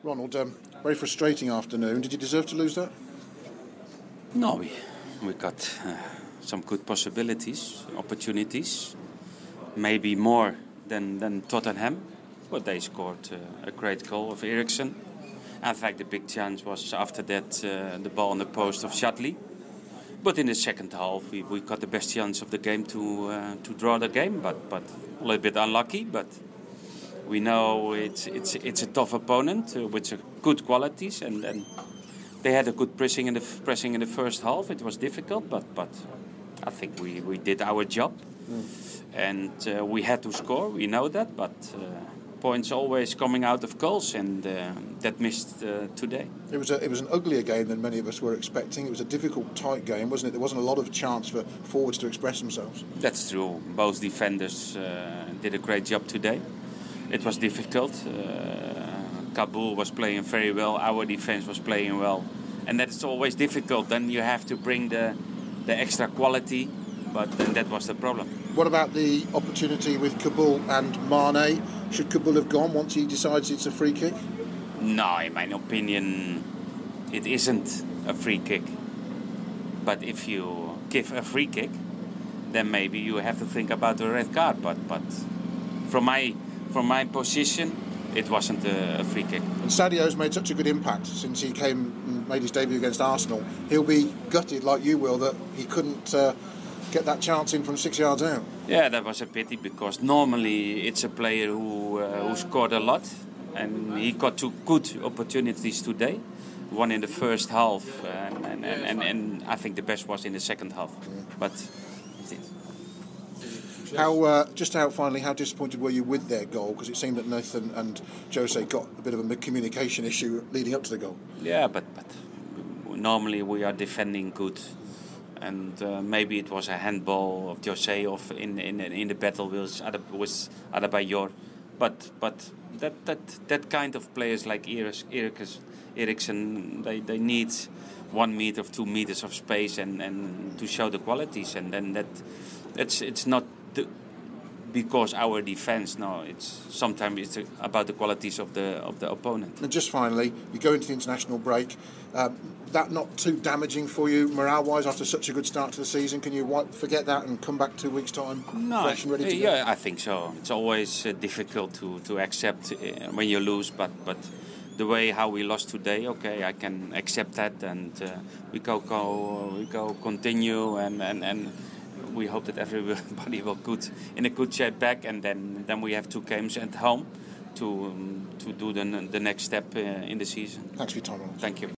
Ronald, very frustrating afternoon. Did you deserve to lose that? No, we got some good possibilities, opportunities, maybe more than Tottenham, but they scored a great goal of Eriksen. In fact, the big chance was after that the ball on the post of Shatley. But in the second half, we got the best chance of the game to draw the game, but a little bit unlucky. But we know it's a tough opponent with good qualities, and they had a good pressing in the first half. It was difficult, but I think we did our job, and we had to score. We know that, but points always coming out of goals, and that missed today. It was an uglier game than many of us were expecting. It was a difficult, tight game, wasn't it? There wasn't a lot of chance for forwards to express themselves. That's true. Both defenders did a great job today. It was difficult. Kabul was playing very well. Our defense was playing well, and that's always difficult. Then you have to bring the extra quality, but then that was the problem. What about the opportunity with Kabul and Mane? Should Kabul have gone once he decides it's a free kick? No, in my opinion, it isn't a free kick. But if you give a free kick, then maybe you have to think about the red card. But from my position, it wasn't a free kick. And Sadio's made such a good impact since he came and made his debut against Arsenal. He'll be gutted, like you will, that he couldn't get that chance in from 6 yards out. Yeah, that was a pity, because normally it's a player who scored a lot, and he got two good opportunities today. One in the first half, and I think the best was in the second half. But finally, how disappointed were you with their goal? Because it seemed that Nathan and Jose got a bit of a communication issue leading up to the goal. Yeah, but normally we are defending good. And maybe it was a handball of Jose in the battle with Adebayor, but that kind of players like Eriksen, they need 1 meter or 2 meters of space and to show the qualities, and then it's not because our defense. No, sometimes it's about the qualities of the opponent. And just finally, you go into the international break. That not too damaging for you morale-wise after such a good start to the season? Can you forget that and come back 2 weeks' time fresh and ready to go? Yeah, I think so. It's always difficult to accept when you lose, but the way how we lost today, okay, I can accept that, and we go continue, and we hope that everybody will in a good shape back, and then we have 2 games at home to do the next step in the season. Thanks for your time, Ronald. Thank you.